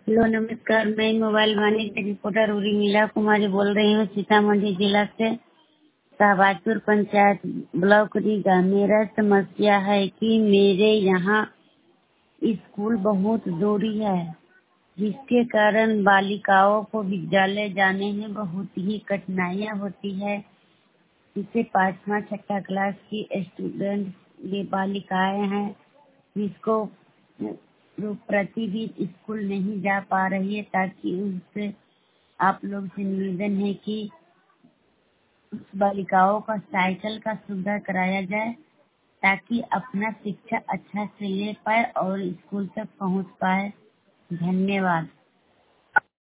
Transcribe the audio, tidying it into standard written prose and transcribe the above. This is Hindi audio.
हेलो नमस्कार। मैं मोबाइल वाणी से रिपोर्टर उर्मिला कुमारी बोल रही हूँ, सीतामढ़ी जिला से, शाहबाजपुर पंचायत ब्लॉक रीगा। मेरा समस्या है कि मेरे यहाँ स्कूल बहुत दूरी है, जिसके कारण बालिकाओं को विद्यालय जाने में बहुत ही कठिनाइयाँ होती है। जिससे 5वां 6 क्लास की स्टूडेंट ये बालिकाएं हैं, जिसको वो प्रतिदिन स्कूल नहीं जा पा रही है। ताकि उनसे आप लोग से निवेदन है कि उस बालिकाओं का साइकिल का सुविधा कराया जाए, ताकि अपना शिक्षा अच्छा से ले पाए और स्कूल तक पहुंच पाए। धन्यवाद।